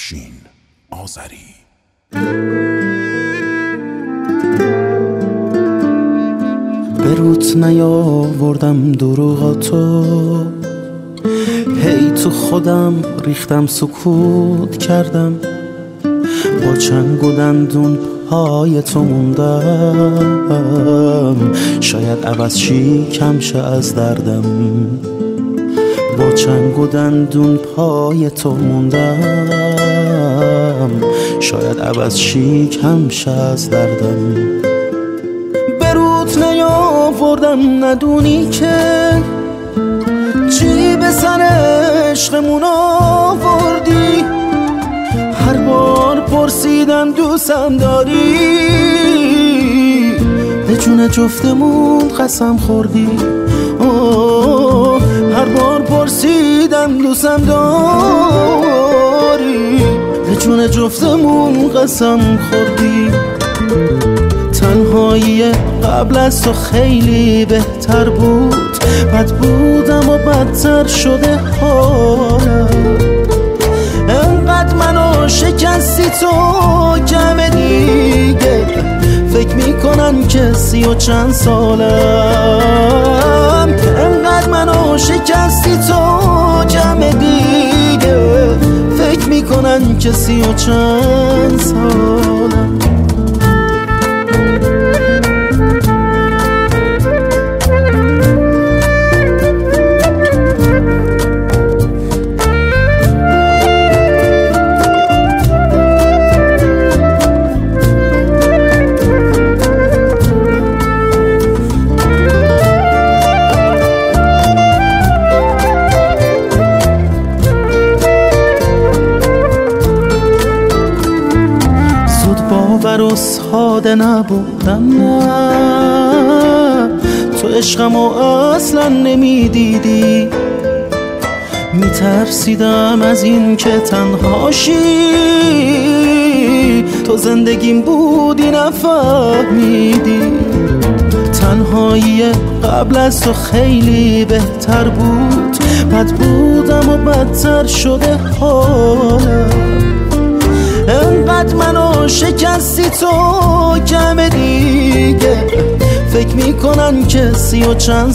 افشین آذری. به روت نیاوردم دروغاتو، هی تو خودم ریختم سکوت کردم، با چنگ و دندون پای تو موندم، شاید عوض چی کم شه از دردم. با چنگ و دندون پای تو موندم، شاید عوض چی کم شه از دردم. به روت نیاوردم ندونی که چی به سر عشقمون آوردی، هر بار پرسیدم دوستم داری، به جون جفتمون قسم خوردی. هر بار پرسیدم دوستم داری، به جون جفتمون قسم خوردی. تنهایی قبل از تو خیلی بهتر بود، بد بودم و بدتر شده حالم. انقدر منو شکستی تو کم دیگه، فکر میکنن که 30 و چند سالم. انقدر منو شکستی تو کم دیگه، فکر میکنن که 30 و چند سالم. باور و ساده نبودم، نه تو عشقمو اصلا نمیدیدی. میترسیدم از این که تنهاشی، تو زندگیم بودی نفهمیدی. تنهایی قبل از تو خیلی بهتر بود، بد بودم و بدتر شده حالم. انقدر منو شکستی تو کم دیگه، فکر میکنن که 30 و چند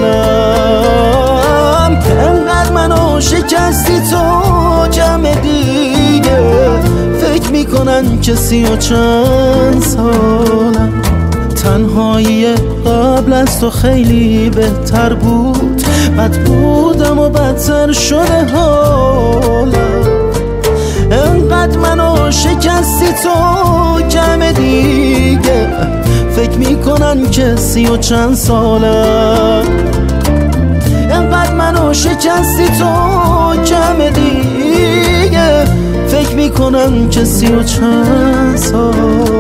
سالم. انقدر منو شکستی تو کم دیگه، فکر میکنن که 30 و چند سالم. تنهایی قبل از تو خیلی بهتر بود، بد بودم و بدتر شده حالم. انقدر منو شکستی تو کم دیگه، فکر میکنن که 30 و چند سالم. انقدر منو شکستی تو کم دیگه، فکر میکنن که 30 و چند سالم.